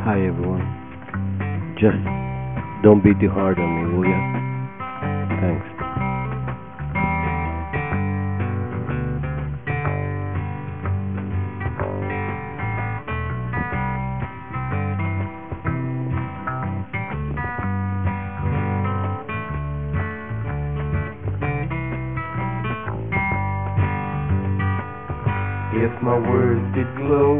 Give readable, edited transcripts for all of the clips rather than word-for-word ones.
Hi everyone. Just don't be too hard on me, will ya? Thanks. If my words did glow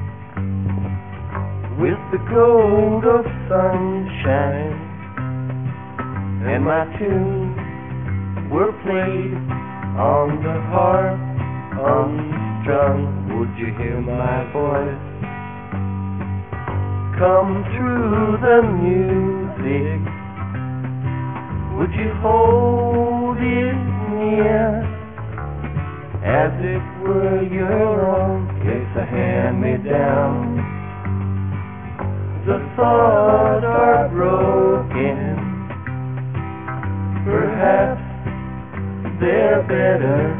with the gold of sunshine, and my tunes were played on the harp unstrung, would you hear my voice come through the music? Would you hold it near as it were your own? It's a hand-me-down. The thoughts are broken, perhaps they're better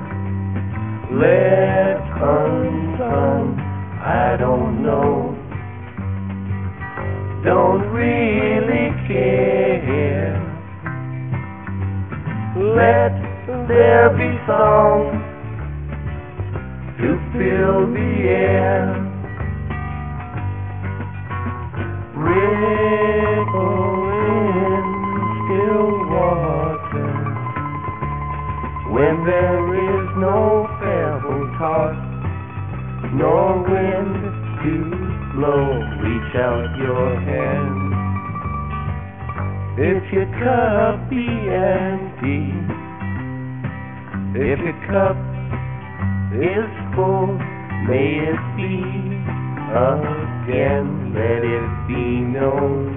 left undone. I don't know, don't really care. Let there be song to fill the air. Ripple in still water when there is no pebble tossed, nor wind to blow. Reach out your hand. If your cup be empty, if your cup is full, may it be again. Let it be known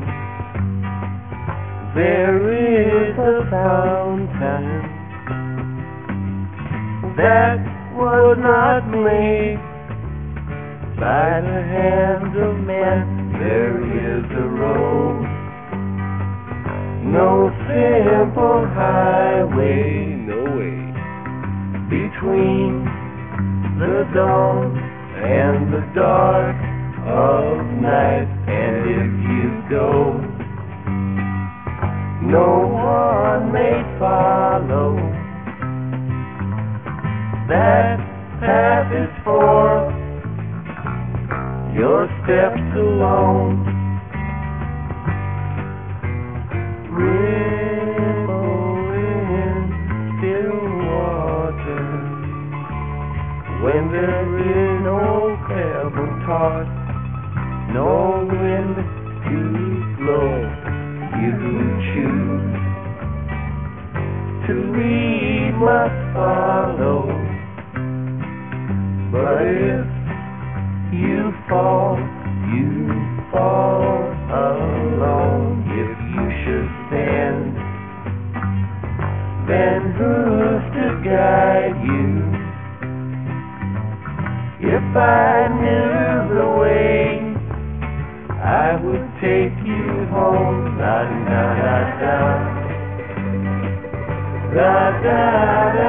there is a fountain that was not made by the hands of men. There is a road, no simple highway, no way between the dawn and the dark of night. And if you go, no one may follow. That path is for your steps alone. Ripple in still water when there is no pebble tossed, no wind to blow. You choose to lead must follow, but if you fall alone. If you should stand, then who's to guide you? If I knew the way, I would take you home. Da da da da da da da.